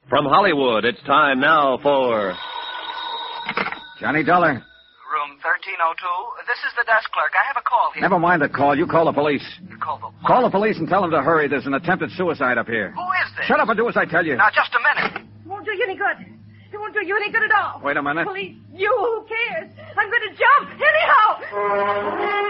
From Hollywood, it's time now for... Johnny Dollar. Room 1302. This is the desk clerk. I have a call here. Never mind the call. You call the police. You call the... Call the police and tell them to hurry. There's an attempted suicide up here. Who is this? Shut up and do as I tell you. Now, just a minute. It won't do you any good. It won't do you any good at all. Wait a minute. Police, you, who cares? I'm going to jump anyhow.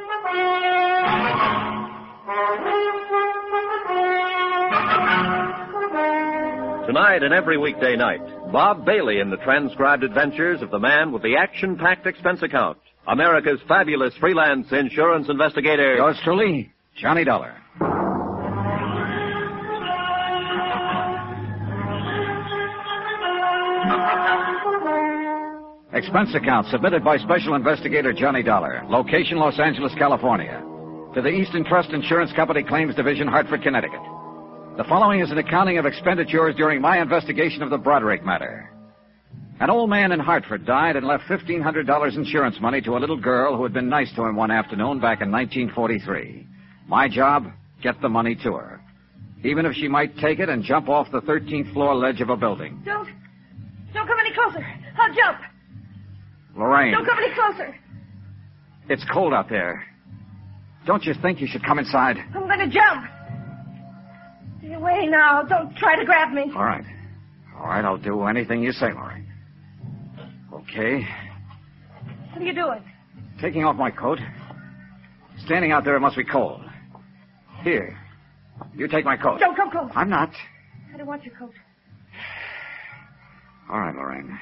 Tonight and every weekday night, Bob Bailey in the transcribed adventures of the man with the action-packed expense account, America's fabulous freelance insurance investigator. Yours truly, Johnny Dollar. Expense account submitted by Special Investigator Johnny Dollar. Location, Los Angeles, California. To the Eastern Trust Insurance Company Claims Division, Hartford, Connecticut. The following is an accounting of expenditures during my investigation of the Broderick matter. An old man in Hartford died and left $1,500 insurance money to a little girl who had been nice to him one afternoon back in 1943. My job, get the money to her. Even if she might take it and jump off the 13th floor ledge of a building. Don't come any closer. I'll jump. Lorraine. Don't come any closer. It's cold out there. Don't you think you should come inside? I'm going to jump. Stay away now. Don't try to grab me. All right. All right, I'll do anything you say, Lorraine. Okay. What are you doing? Taking off my coat. Standing out there, it must be cold. Here. You take my coat. Don't come close. I'm not. I don't want your coat. All right, Lorraine.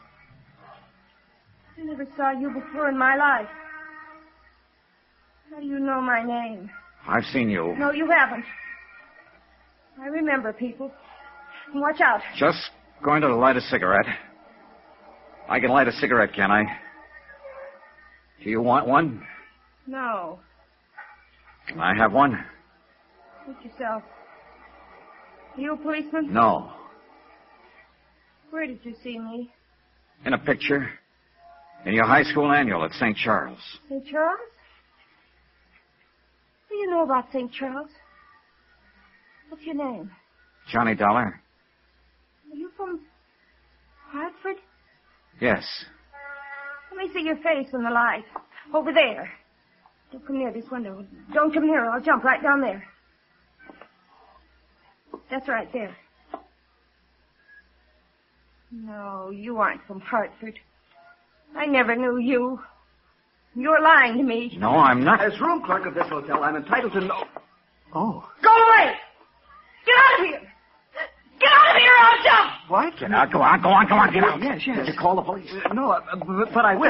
I never saw you before in my life. How do you know my name? I've seen you. No, you haven't. I remember people. Watch out. Just going to light a cigarette. I can light a cigarette, can I? Do you want one? No. Can I have one? Suit yourself. Are you a policeman? No. Where did you see me? In a picture. In your high school annual at St. Charles. St. Charles? What do you know about St. Charles? What's your name? Johnny Dollar? Are you from Hartford? Yes. Let me see your face in the light. Over there. Don't come near this window. Don't come near. I'll jump right down there. That's right there. No, you aren't from Hartford. I never knew you. You're lying to me. No, I'm not. As room clerk of this hotel, I'm entitled to know... Oh. Go away! Get out of here! Get out of here or I'll jump! What? Get out. Go on. Get out. Yes. Did you call the police? No, but I will.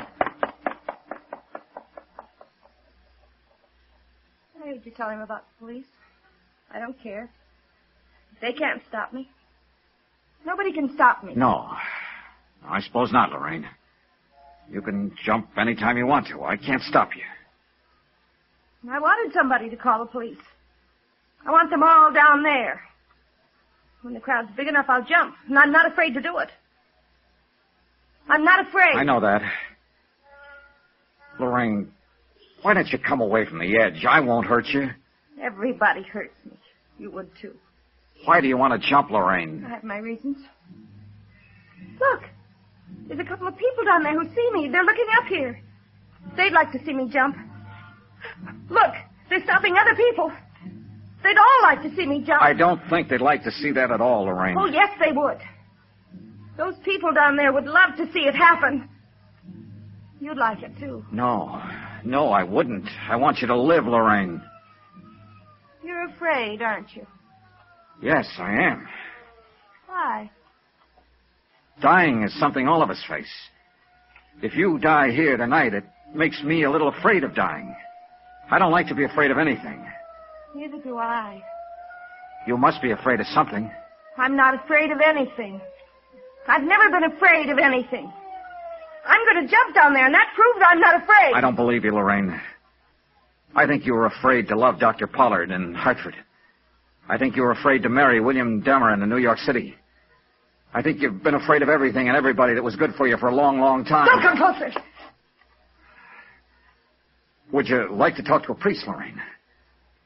I heard you tell him about the police. I don't care. They can't stop me. Nobody can stop me. No. I suppose not, Lorraine. You can jump any time you want to. I can't stop you. I wanted somebody to call the police. I want them all down there. When the crowd's big enough, I'll jump. And I'm not afraid to do it. I'm not afraid. I know that. Lorraine, why don't you come away from the edge? I won't hurt you. Everybody hurts me. You would, too. Why do you want to jump, Lorraine? I have my reasons. Look. There's a couple of people down there who see me. They're looking up here. They'd like to see me jump. Look. They're stopping other people. They'd all like to see me jump. I don't think they'd like to see that at all, Lorraine. Oh, yes, they would. Those people down there would love to see it happen. You'd like it, too. No, I wouldn't. I want you to live, Lorraine. You're afraid, aren't you? Yes, I am. Why? Dying is something all of us face. If you die here tonight, it makes me a little afraid of dying. I don't like to be afraid of anything. Neither do I. You must be afraid of something. I'm not afraid of anything. I've never been afraid of anything. I'm going to jump down there, and that proves I'm not afraid. I don't believe you, Lorraine. I think you were afraid to love Dr. Pollard in Hartford. I think you were afraid to marry William Dameron in New York City. I think you've been afraid of everything and everybody that was good for you for a long, long time. Don't come closer. Would you like to talk to a priest, Lorraine?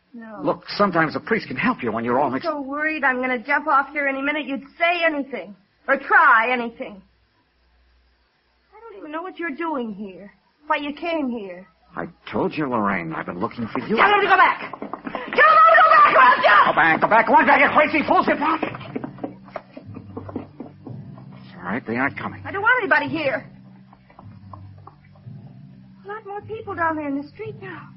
No. Look, sometimes a priest can help you when you're all I'm mixed... so worried I'm going to jump off here any minute you'd say anything. Or try anything. I don't even know what you're doing here. Why you came here. I told you, Lorraine, I've been looking for you. Tell him to go back! Tell him to go back or I'll jump! Go back, go back. Go on back, you crazy fools. Get back. It's all right, they aren't coming. I don't want anybody here. A lot more people down there in the street now.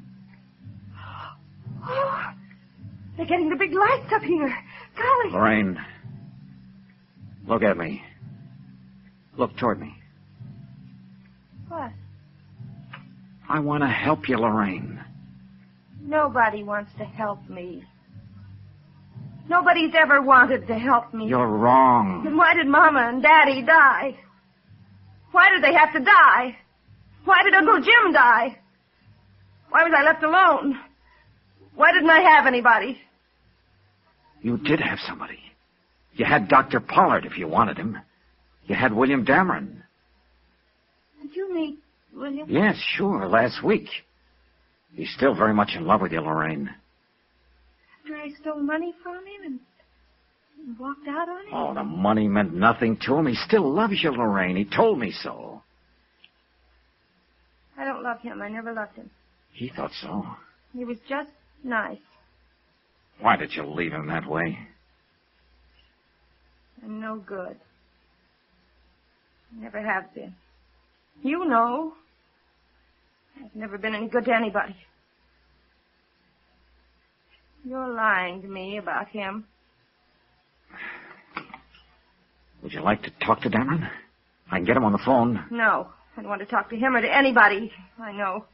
Oh, they're getting the big lights up here. Golly. Lorraine, look at me. Look toward me. What? I want to help you, Lorraine. Nobody wants to help me. Nobody's ever wanted to help me. You're wrong. Then why did Mama and Daddy die? Why did they have to die? Why did Uncle Jim die? Why was I left alone? Why didn't I have anybody? You did have somebody. You had Dr. Pollard if you wanted him. You had William Dameron. Did you meet William? Yes, sure, last week. He's still very much in love with you, Lorraine. After I stole money from him and walked out on him? Oh, the money meant nothing to him. He still loves you, Lorraine. He told me so. I don't love him. I never loved him. He thought so. He was just nice. Why did you leave him that way? I'm no good. Never have been. You know. I've never been any good to anybody. You're lying to me about him. Would you like to talk to Dameron? I can get him on the phone. No. I don't want to talk to him or to anybody I know.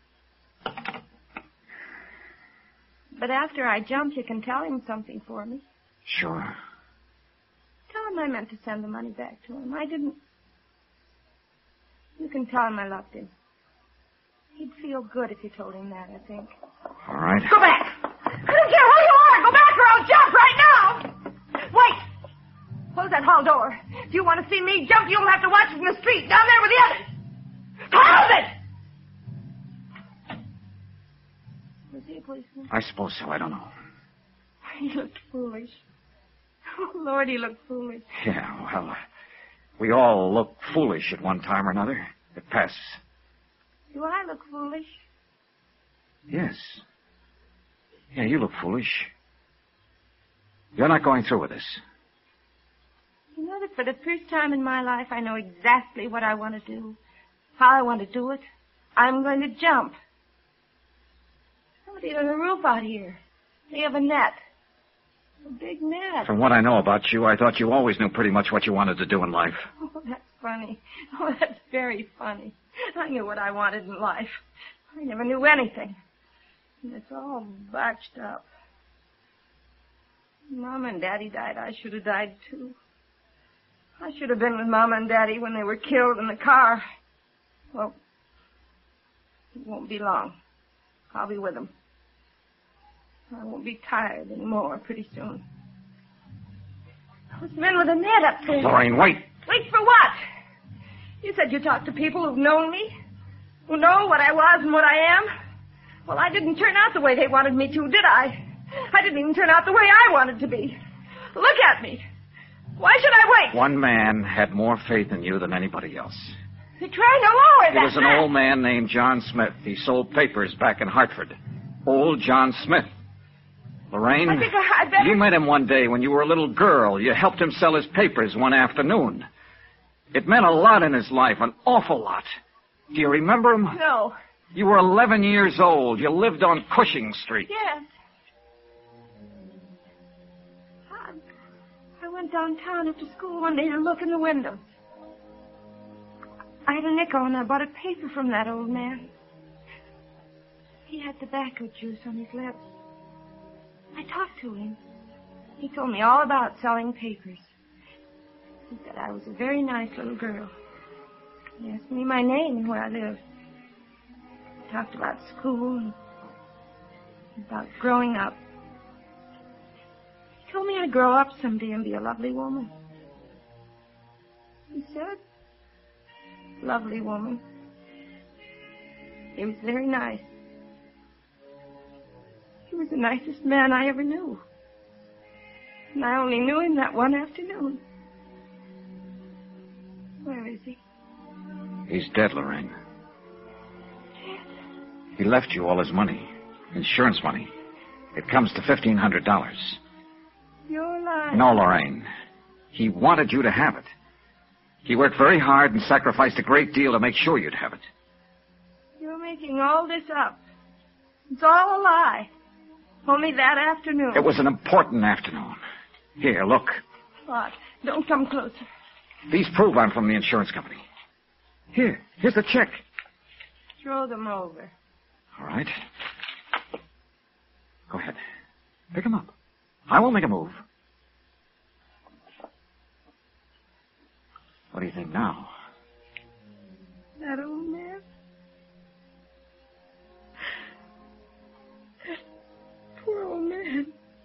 But after I jump, you can tell him something for me. Sure. Tell him I meant to send the money back to him. I didn't. You can tell him I loved him. He'd feel good if you told him that, I think. All right. Go back! I don't care who you are! Go back or I'll jump right now! Wait! Close that hall door. If you want to see me jump, you'll have to watch it from the street, down there with the others. Close it! Was he a policeman? I suppose so. I don't know. He looked foolish. Oh, Lord, he looked foolish. Yeah, well, we all look foolish at one time or another. It passes. Do I look foolish? Yes. Yeah, you look foolish. You're not going through with this. You know that for the first time in my life, I know exactly what I want to do, how I want to do it. I'm going to jump. Somebody on the roof out here. They have a net. A big net. From what I know about you, I thought you always knew pretty much what you wanted to do in life. Oh, that's funny. Oh, that's very funny. I knew what I wanted in life. I never knew anything. And it's all botched up. Mama and Daddy died. I should have died, too. I should have been with Mama and Daddy when they were killed in the car. Well, it won't be long. I'll be with them. I won't be tired anymore pretty soon. Those men with a net up there. Lorraine, wait. Wait for what? You said you talked to people who've known me, who know what I was and what I am. Well, I didn't turn out the way they wanted me to, did I? I didn't even turn out the way I wanted to be. Look at me. Why should I wait? One man had more faith in you than anybody else. You're trying to lower that. He was an old man named John Smith. He sold papers back in Hartford. Old John Smith. Lorraine, I think I better... You met him one day when you were a little girl. You helped him sell his papers one afternoon. It meant a lot in his life, an awful lot. Do you remember him? No. You were 11 years old. You lived on Cushing Street. Yes. I went downtown after school one day to look in the windows. I had a nickel and I bought a paper from that old man. He had tobacco juice on his lips. I talked to him. He told me all about selling papers. He said I was a very nice little girl. He asked me my name and where I lived. He talked about school and about growing up. He told me I'd grow up someday and be a lovely woman. He said, lovely woman. He was very nice. He was the nicest man I ever knew. And I only knew him that one afternoon. Where is he? He's dead, Lorraine. Dead? He left you all his money. Insurance money. It comes to $1,500. You're lying. No, Lorraine. He wanted you to have it. He worked very hard and sacrificed a great deal to make sure you'd have it. You're making all this up. It's all a lie. Only that afternoon. It was an important afternoon. Here, look. What? Don't come closer. These prove I'm from the insurance company. Here's the check. Throw them over. All right. Go ahead. Pick them up. I won't make a move. What do you think now? That old man? That poor old man.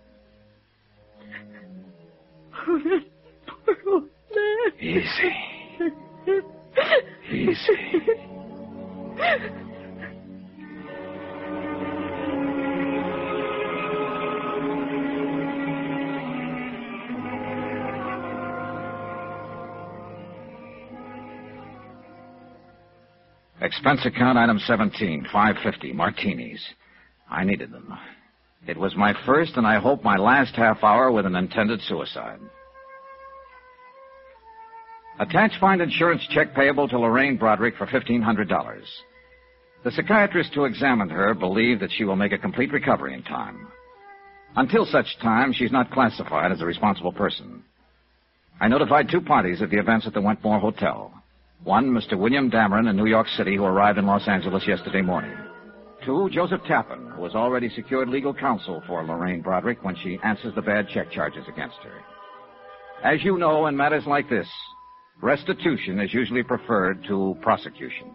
Oh, that poor old man. Easy. Easy. Expense account item 17, $5.50, martinis. I needed them. It was my first and I hope my last half hour with an intended suicide. Attach find insurance check payable to Lorraine Broderick for $1,500. The psychiatrist who examined her believed that she will make a complete recovery in time. Until such time, she's not classified as a responsible person. I notified 2 parties at the events at the Wentmore Hotel. 1, Mr. William Dameron in New York City, who arrived in Los Angeles yesterday morning. 2, Joseph Tappan, who has already secured legal counsel for Lorraine Broderick when she answers the bad check charges against her. As you know, in matters like this, restitution is usually preferred to prosecution.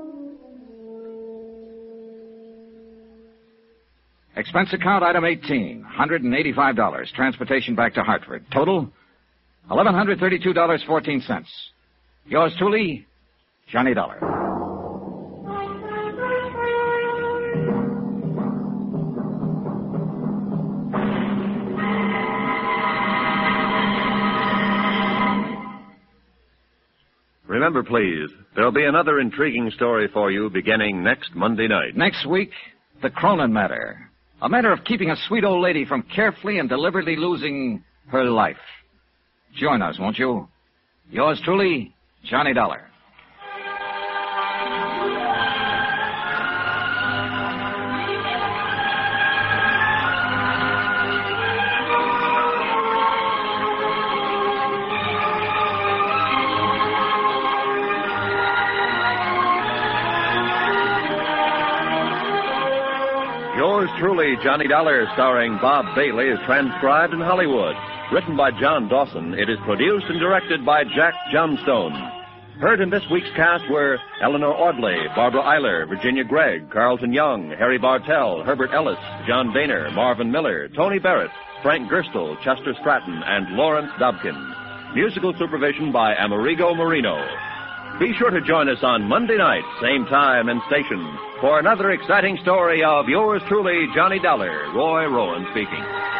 Expense account item 18, $185. Transportation back to Hartford. Total, $1,132.14. Yours truly, Johnny Dollar. Remember, please, there'll be another intriguing story for you beginning next Monday night. Next week, the Cronin matter. A matter of keeping a sweet old lady from carefully and deliberately losing her life. Join us, won't you? Yours truly, Johnny Dollar. Yours truly, Johnny Dollar, starring Bob Bailey, is transcribed in Hollywood. Written by John Dawson, it is produced and directed by Jack Johnstone. Heard in this week's cast were Eleanor Audley, Barbara Eiler, Virginia Gregg, Carlton Young, Harry Bartell, Herbert Ellis, John Boehner, Marvin Miller, Tony Barrett, Frank Gerstle, Chester Stratton, and Lawrence Dobkin. Musical supervision by Amerigo Marino. Be sure to join us on Monday night, same time and station, for another exciting story of yours truly, Johnny Dollar. Roy Rowan speaking.